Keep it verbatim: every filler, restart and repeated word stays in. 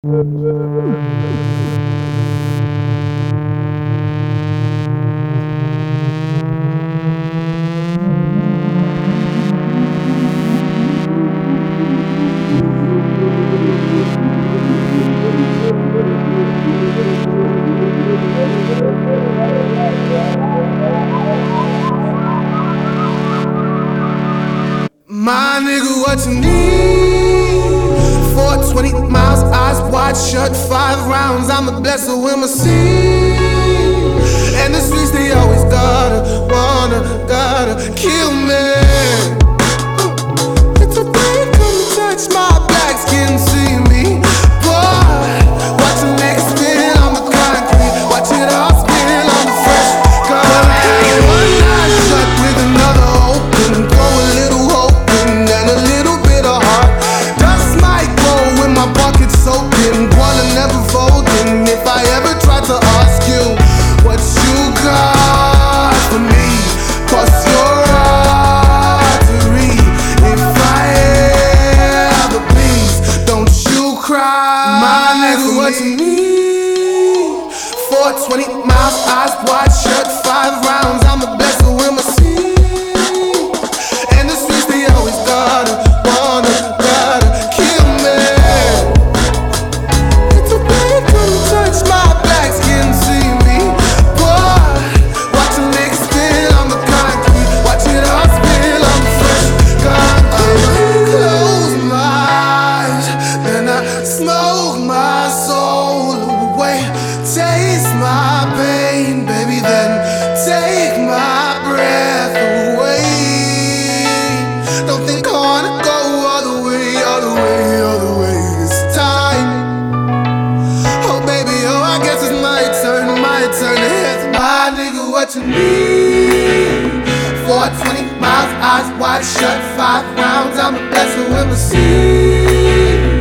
My nigga, what you need? four twenty miles, eyes wide shut, five rounds. I'm a blessed with my seed. And the streets, they always gotta, wanna, gotta kill me. It's a pain, come and touch my black skin, see me. Boy, watch a nigga spin on the concrete, watch it all spin on the fresh concrete. One eye shut with another open, throw a little hope and a little bit of heart. Dust might go when my pocket's soaking, wanna never folding. If I ever tried to ask you what you got for me, cross your artery. If I ever, please, don't you cry. My nigga, what you need? four twenty miles, eyes wide shut, five rounds. I'm a blessed with my seed. And the streets, they always gotta, wanna, gotta kill me. It's a pain, come and touch my black skin, see me. Boy, watch a nigga spin on the concrete, watch it all spin on the fresh concrete. Close my eyes, then I smoke my soul away. Taste my pain, baby, then take my breath away. Don't think I wanna go all the way, all the way, all the way this time. Oh baby, oh I guess it's my turn, my turn to hit. My nigga, what you need? four twenty miles, eyes wide shut, five rounds. I'm a blessed with my seed.